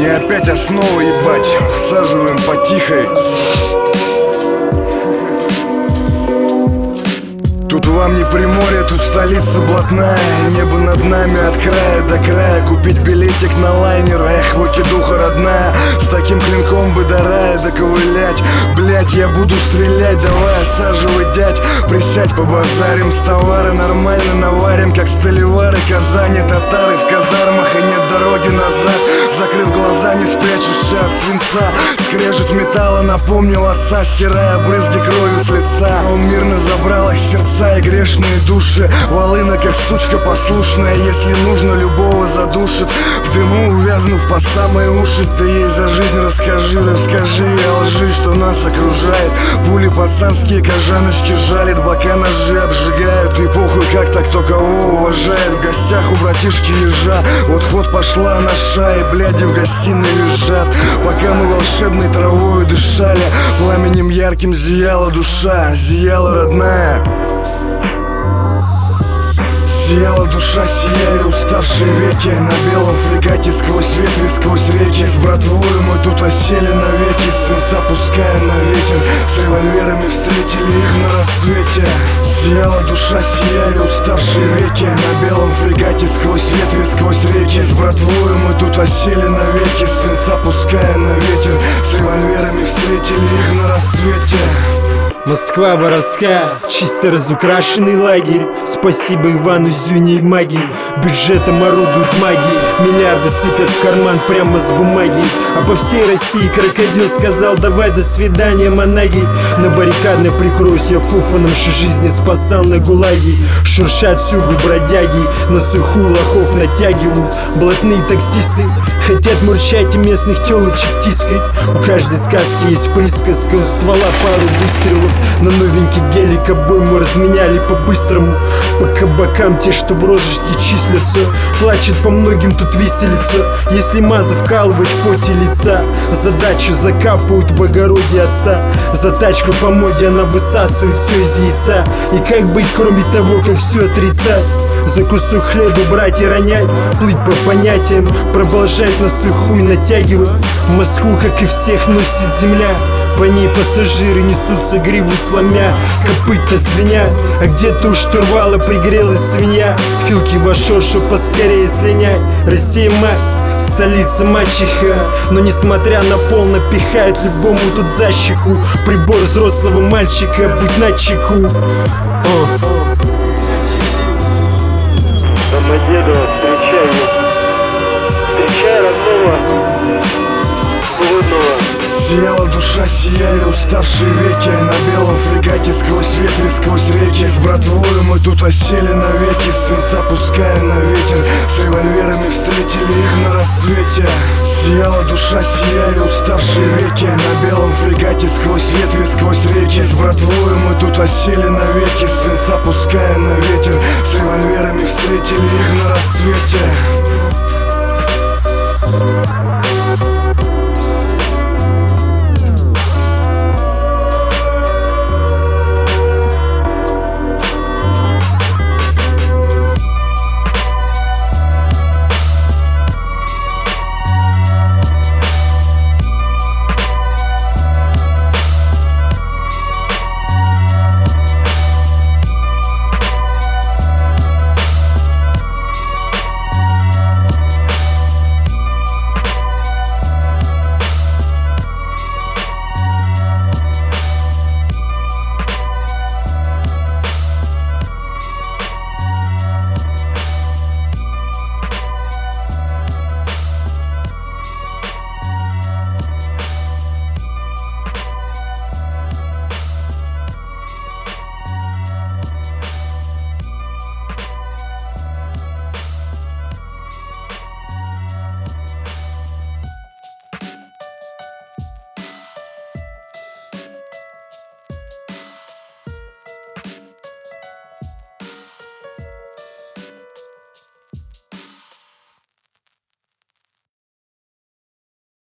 И опять основа, ебать, всаживаем по-тихой. Тут вам не Приморье, тут столица блатная. Небо над нами от края до края. Купить билетик на лайнер, эх, выкидуха родная. С таким клинком бы до рая доковылять. Блять, я буду стрелять, давай осаживай, дядь. Присядь, побазарим с товара, нормально наварим, как столевары Казани. Татары в казармах, и нет дороги назад. Закрыв глаза, не спрячешься от свинца. Скрежет металла напомнил отца, стирая брызги крови с лица. Он мирно забрал их сердца и грешные души. Волына, как сучка послушная, если нужно, любого задушит. В дыму увязнув по самые уши. Ты ей за жизнь расскажи о лжи, что нас окружает. Пули пацанские, кожаночки жалит, бока ножи обжигают. И похуй, как так, кто кого уважает. В гостях у братишки ежа, вот ход пошла наша, и бляди в гостиной лежат. Пока мы волшебной травою дышали, пламенем ярким зияла душа, зияла родная. Сияла душа, сияли уставшие веки. На белом фрегате сквозь ветви, сквозь реки. С братвою мы тут осели навеки. Свинца пуская на ветер, с револьверами встретили их на рассвете. Сияла душа, сияли уставшие веки. На белом фрегате сквозь ветви, сквозь реки. С братвою мы тут осели навеки. Свинца пуская на ветер, с револьверами встретили их на рассвете. Москва воровская, чисто разукрашенный лагерь. Спасибо Ивану Зюне и магии. Бюджетом орудуют магии. Миллиарды сыпят в карман прямо с бумаги. А по всей России крокодил сказал: давай, до свидания, монаги. На баррикадной прикройся фуфаном, что жизни спасал на гулаге. Шуршат сюгу бродяги, на сухую лохов натягивают. Блатные таксисты хотят мурчать и местных телочек тискать. У каждой сказки есть присказка, у ствола пару выстрелов. На новенький гелик обойму разменяли по-быстрому. По кабакам те, что в розыске числятся. Плачет по многим, тут веселится. Если маза вкалывать в поте лица. Задачу закапывают в огороде отца. За тачку по моде она высасывает все из яйца. И как быть, кроме того, как все отрицать? За кусок хлеба брать и ронять, плыть по понятиям, продолжать на сухую натягивать. Москву, как и всех, носит земля. По ней пассажиры несутся, гриву сломя, копыта звенят. А где-то у штурвала пригрелась свинья. Филки вошел, чтоб поскорее слинять. Россия мать, столица мачеха. Но несмотря на пол, напихают любому тут за щеку. Прибор взрослого мальчика, будь начеку. Домодедово, встречай родного, блудного. Сияла душа, сияли уставшие веки. На белом фрегате сквозь ветви, сквозь реки. С братвою мы тут осели навеки. Свинца пуская на ветер, с револьверами встретили их на рассвете. Сияла душа, сияли уставшие веки. На белом фрегате сквозь ветви, сквозь реки. С братвою мы тут осели навеки. Свинца пуская на ветер, с револьверами встретили их на рассвете.